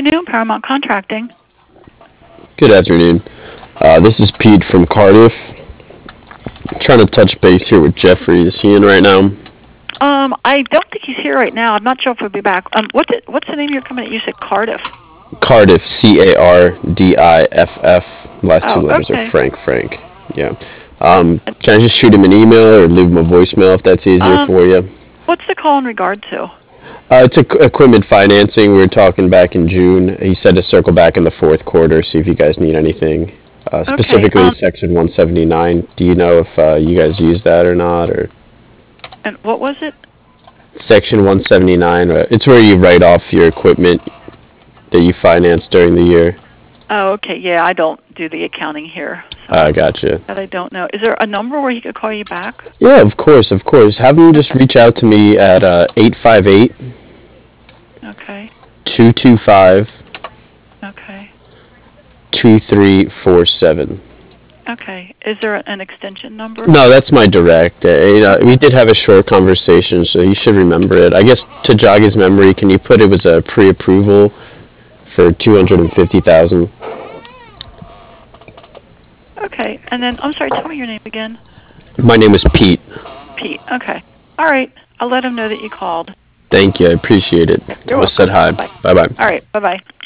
afternoon, Paramount Contracting. Good afternoon. This is Pete from Cardiff. Trying to touch base here with Jeffrey. Is he in right now? I don't think he's here right now. I'm not sure if he'll be back. What's the name of your company? You said Cardiff. Cardiff, Cardiff. Last two Oh, letters are okay. Frank. Yeah. Can I just shoot him an email or leave him a voicemail if that's easier for you? What's the call in regard to? It's equipment financing. We were talking back in June. He said to circle back in the fourth quarter, see if you guys need anything. Specifically, Section 179. Do you know if you guys use that or not? Or And what was it? Section 179. It's where you write off your equipment that you finance during the year. Oh, okay. Yeah, I don't do the accounting here. Gotcha. That I don't know. Is there a number where he could call you back? Yeah, of course. Have him just reach out to me at 858 Okay. 225 Okay. 2347. Okay. Is there an extension number? No, that's my direct. We did have a short conversation, so he should remember it. I guess to jog his memory, can you put it was a pre-approval for $250,000? Okay. And then, I'm sorry, tell me your name again. My name is Pete. Pete. Okay. All right. I'll let him know that you called. Thank you. I appreciate it. You're I said hi. Bye. Bye-bye. All right. Bye-bye.